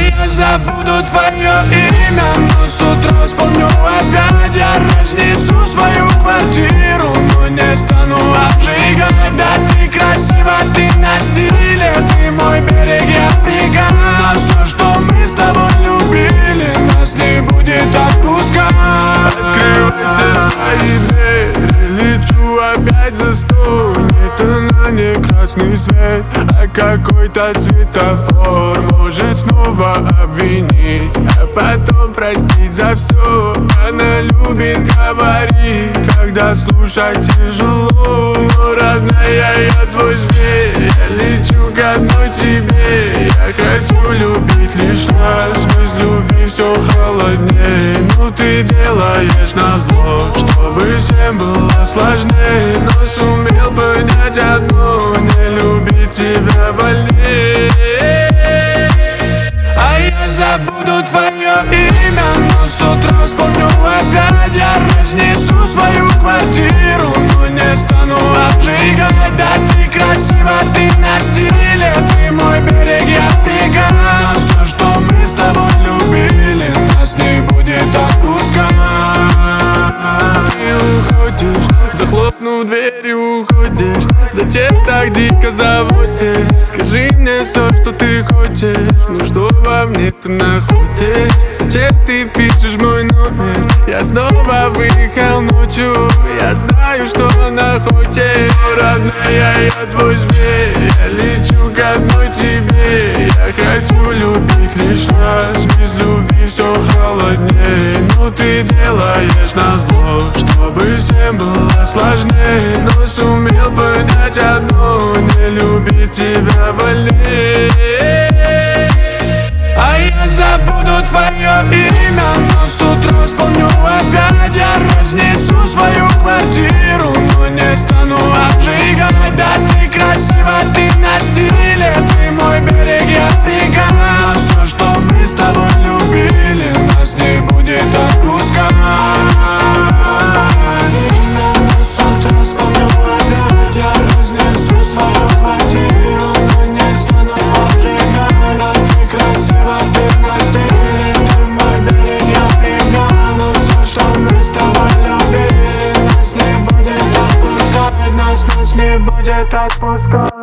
я забуду твое имя, но с утра вспомню опять. Я разнесу свою квартиру, но не стану обжигать. Да ты красива, ты на стиле, ты мой берег, я фрегат. Но все, что мы с тобой любили, нас не будет отпускать. Открывайся свои двери, лечу опять за стол. Это на не красный свет, а какой-то светофор может снова обвинить, а потом простить за все. Она любит говорить, когда слушать тяжело. Но, родная, я твой зверь, я лечу к одной тебе. Я хочу любить лишь раз, без любви все холоднее. Но ты делаешь назло, чтобы всем было сложнее. Но сумел понять одно, не любить тебя больнее. А я забуду твое имя, но с утра вспомню опять. Я разнесу свою квартиру, но не стану обжигать. Да ты красива, ты на стиле, ты мой берег, я фрегат. Но все, что мы с тобой любили, нас не будет отпускать. Ты уходишь, захлопнув дверь и уходишь. Зачем так дико заводишь? Скажи мне все, что ты хочешь. Ну что во мне ты находишь? Зачем ты пишешь мой номер? Я снова выехал ночью, я знаю, что она хочет. Родная, я твой зверь, я лечу к одной тебе. Я хочу любить лишь раз, без любви все холоднее. Но ты делаешь назло, чтобы всем было сложнее. Но сумел понять одно, не любить тебя больнее. А я забуду твое имя, но с утра вспомню опять. Я разнесу свою квартиру, но не стану обжигать. Да ты красива, ты на стиле, ты мой берег, я фрегат. Но все, что мы с тобой любили, нас не будет отпускать. Не будет отпускать.